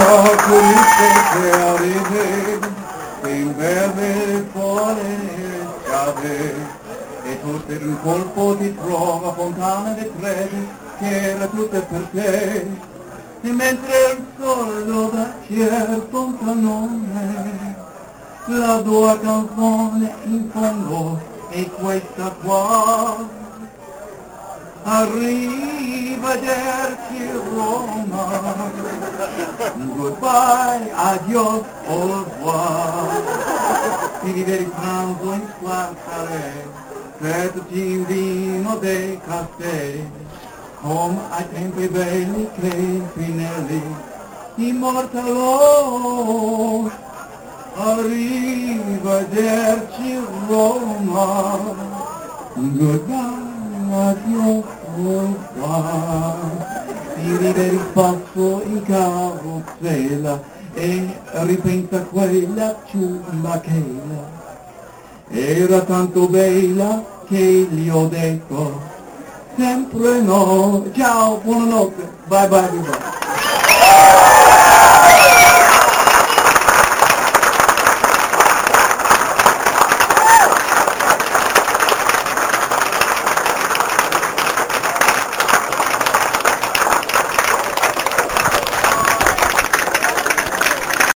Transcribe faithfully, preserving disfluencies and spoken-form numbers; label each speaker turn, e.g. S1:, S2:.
S1: triste che arrivi, in verde il sole scade, e tu per un colpo ti trova fontana di credi, che era tutta per te, e mentre il sole lo dà certo un cannone, la tua canzone in fondo è questa qua. Arrivederci Roma, goodbye, adios, au revoir. Ti rivedi pranzo in quartale, serviti in vino dei caffè, come ai tempi belli che il Pinelli immortalò. Arrivederci Roma, goodbye. Adios, au revoir. Ti rivedi il passo in carrozzella e ripensa quella ciumbachella. Era tanto bella che gli ho detto sempre no. Ciao, buonanotte, bye bye, bye bye.